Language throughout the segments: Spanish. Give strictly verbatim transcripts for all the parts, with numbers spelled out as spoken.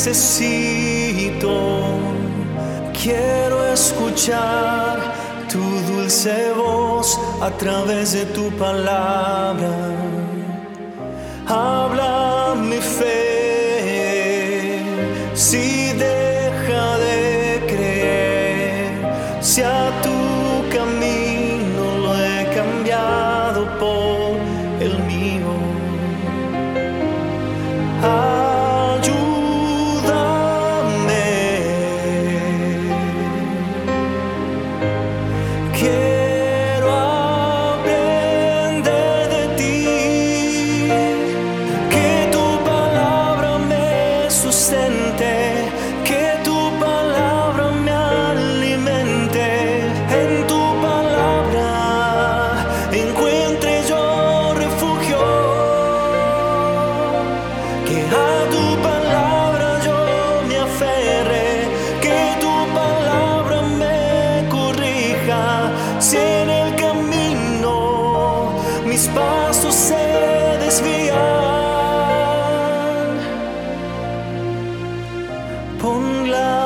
necesito. Quiero escuchar tu dulce voz a través de tu palabra. Habla mi fe, si deja de creer, si a tu camino lo he cambiado por el mío. Ayúdame, quiero aprender de ti, que tu palabra me sustente, que tu palabra me alimente. En tu palabra encuentre yo refugio, que a tu palabra yo me aferre, que tu palabra me corrija. Si en el camino mis pasos se desvían, pon la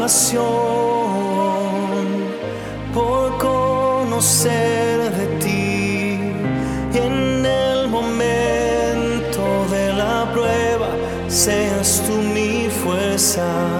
pasión por conocer de ti, y en el momento de la prueba seas tú mi fuerza.